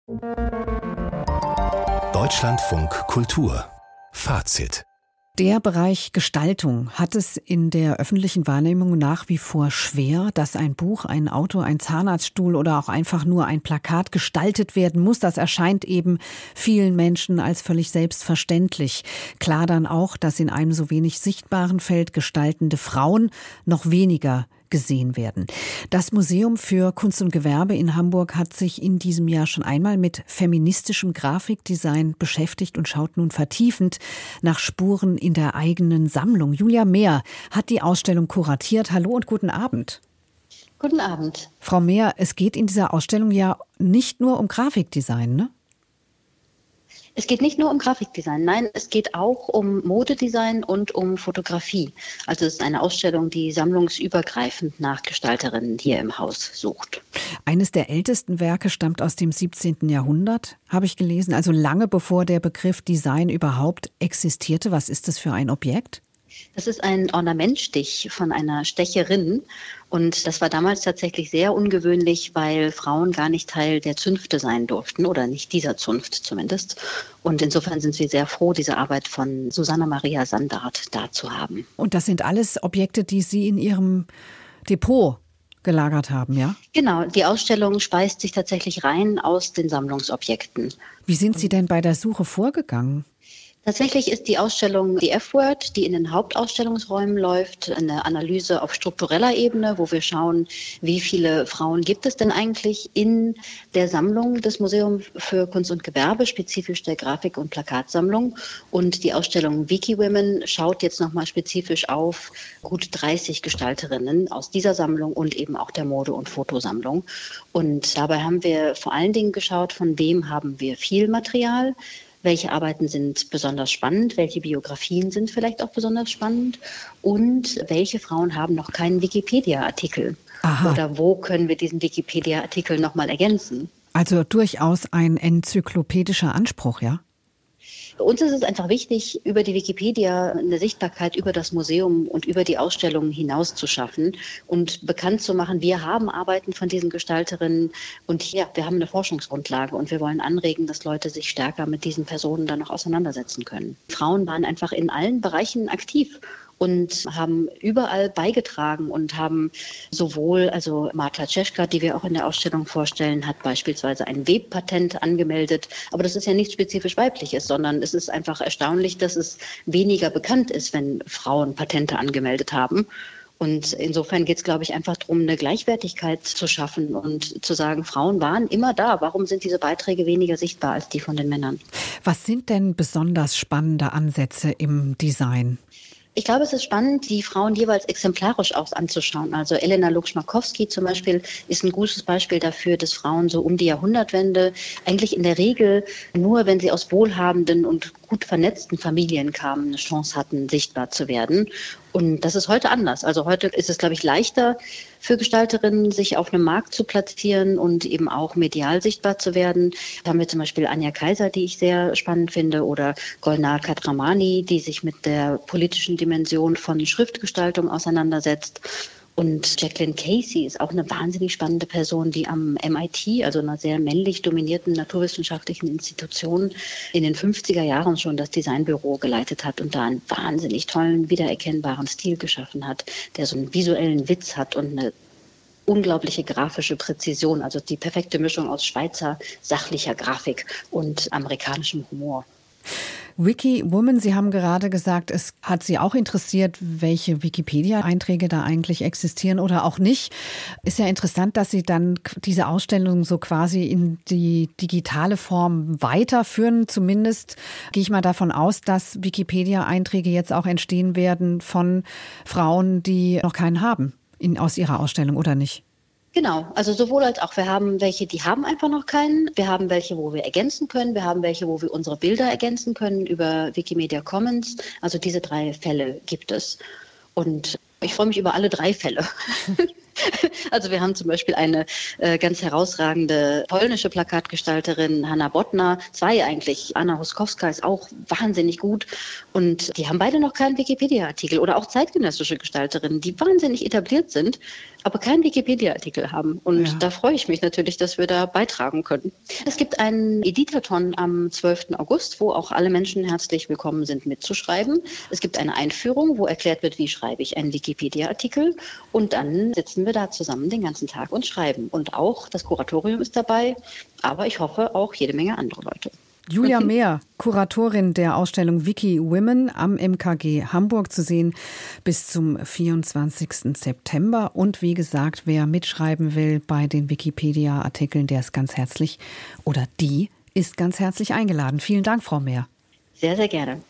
Deutschlandfunk Kultur. Fazit. Der Bereich Gestaltung hat es in der öffentlichen Wahrnehmung nach wie vor schwer, dass ein Buch, ein Auto, ein Zahnarztstuhl oder auch einfach nur ein Plakat gestaltet werden muss. Das erscheint eben vielen Menschen als völlig selbstverständlich. Klar dann auch, dass in einem so wenig sichtbaren Feld gestaltende Frauen noch weniger gesehen werden. Das Museum für Kunst und Gewerbe in Hamburg hat sich in diesem Jahr schon einmal mit feministischem Grafikdesign beschäftigt und schaut nun vertiefend nach Spuren in der eigenen Sammlung. Julia Mehr hat die Ausstellung kuratiert. Hallo und guten Abend. Guten Abend. Frau Mehr, es geht in dieser Ausstellung ja nicht nur um Grafikdesign, ne? Es geht nicht nur um Grafikdesign, nein, es geht auch um Modedesign und um Fotografie. Also es ist eine Ausstellung, die sammlungsübergreifend nach Gestalterinnen hier im Haus sucht. Eines der ältesten Werke stammt aus dem 17. Jahrhundert, habe ich gelesen, also lange bevor der Begriff Design überhaupt existierte. Was ist das für ein Objekt? Das ist ein Ornamentstich von einer Stecherin und das war damals tatsächlich sehr ungewöhnlich, weil Frauen gar nicht Teil der Zünfte sein durften oder nicht dieser Zunft zumindest. Und insofern sind wir sehr froh, diese Arbeit von Susanna Maria Sandart da zu haben. Und das sind alles Objekte, die Sie in Ihrem Depot gelagert haben, ja? Genau, die Ausstellung speist sich tatsächlich rein aus den Sammlungsobjekten. Wie sind Sie denn bei der Suche vorgegangen? Tatsächlich ist die Ausstellung die F-Word, die in den Hauptausstellungsräumen läuft, eine Analyse auf struktureller Ebene, wo wir schauen, wie viele Frauen gibt es denn eigentlich in der Sammlung des Museums für Kunst und Gewerbe, spezifisch der Grafik- und Plakatsammlung. Und die Ausstellung Wikiwomen schaut jetzt nochmal spezifisch auf gut 30 Gestalterinnen aus dieser Sammlung und eben auch der Mode- und Fotosammlung. Und dabei haben wir vor allen Dingen geschaut, von wem haben wir viel Material. Welche Arbeiten sind besonders spannend? Welche Biografien sind vielleicht auch besonders spannend? Und welche Frauen haben noch keinen Wikipedia-Artikel? Aha. Oder wo können wir diesen Wikipedia-Artikel nochmal ergänzen? Also durchaus ein enzyklopädischer Anspruch, ja? Für uns ist es einfach wichtig, über die Wikipedia eine Sichtbarkeit über das Museum und über die Ausstellungen hinaus zu schaffen und bekannt zu machen, wir haben Arbeiten von diesen Gestalterinnen und ja, wir haben eine Forschungsgrundlage und wir wollen anregen, dass Leute sich stärker mit diesen Personen dann noch auseinandersetzen können. Frauen waren einfach in allen Bereichen aktiv und haben überall beigetragen und haben sowohl, also Marta Czeska, die wir auch in der Ausstellung vorstellen, hat beispielsweise ein Webpatent angemeldet. Aber das ist ja nicht spezifisch weibliches, sondern es ist einfach erstaunlich, dass es weniger bekannt ist, wenn Frauen Patente angemeldet haben. Und insofern geht es, glaube ich, einfach darum, eine Gleichwertigkeit zu schaffen und zu sagen, Frauen waren immer da. Warum sind diese Beiträge weniger sichtbar als die von den Männern? Was sind denn besonders spannende Ansätze im Design? Ich glaube, es ist spannend, die Frauen jeweils exemplarisch auch anzuschauen. Also Elena Luxmakowski zum Beispiel ist ein gutes Beispiel dafür, dass Frauen so um die Jahrhundertwende eigentlich in der Regel nur, wenn sie aus wohlhabenden und gut vernetzten Familien kamen, eine Chance hatten, sichtbar zu werden. Und das ist heute anders. Also heute ist es, glaube ich, leichter für Gestalterinnen, sich auf einem Markt zu platzieren und eben auch medial sichtbar zu werden. Da haben wir zum Beispiel Anja Kaiser, die ich sehr spannend finde, oder Golnar Katramani, die sich mit der politischen Dimension von Schriftgestaltung auseinandersetzt. Und Jacqueline Casey ist auch eine wahnsinnig spannende Person, die am MIT, also einer sehr männlich dominierten naturwissenschaftlichen Institution, in den 50er Jahren schon das Designbüro geleitet hat und da einen wahnsinnig tollen, wiedererkennbaren Stil geschaffen hat, der so einen visuellen Witz hat und eine unglaubliche grafische Präzision, also die perfekte Mischung aus Schweizer sachlicher Grafik und amerikanischem Humor. Wikiwoman, Sie haben gerade gesagt, es hat Sie auch interessiert, welche Wikipedia-Einträge da eigentlich existieren oder auch nicht. Ist ja interessant, dass Sie dann diese Ausstellung so quasi in die digitale Form weiterführen. Zumindest gehe ich mal davon aus, dass Wikipedia-Einträge jetzt auch entstehen werden von Frauen, die noch keinen haben aus Ihrer Ausstellung, oder nicht? Genau, also sowohl als auch. Wir haben welche, die haben einfach noch keinen. Wir haben welche, wo wir ergänzen können. Wir haben welche, wo wir unsere Bilder ergänzen können über Wikimedia Commons. Also diese 3 Fälle gibt es. Und ich freue mich über alle 3 Fälle. Also wir haben zum Beispiel eine ganz herausragende polnische Plakatgestalterin, Hanna Bodnar, 2 eigentlich. Anna Huskowska ist auch wahnsinnig gut und die haben beide noch keinen Wikipedia-Artikel oder auch zeitgenössische Gestalterinnen, die wahnsinnig etabliert sind, aber keinen Wikipedia-Artikel haben. Und da freue ich mich natürlich, dass wir da beitragen können. Es gibt einen Editathon am 12. August, wo auch alle Menschen herzlich willkommen sind, mitzuschreiben. Es gibt eine Einführung, wo erklärt wird, wie schreibe ich einen Wikipedia-Artikel. Und dann sitzen wir da zusammen den ganzen Tag und schreiben. Und auch das Kuratorium ist dabei, aber ich hoffe auch jede Menge andere Leute. Julia Mehr, Kuratorin der Ausstellung Wiki Women am MKG Hamburg, zu sehen bis zum 24. September. Und wie gesagt, wer mitschreiben will bei den Wikipedia-Artikeln, der ist ganz herzlich oder die ist ganz herzlich eingeladen. Vielen Dank, Frau Mehr. Sehr, sehr gerne.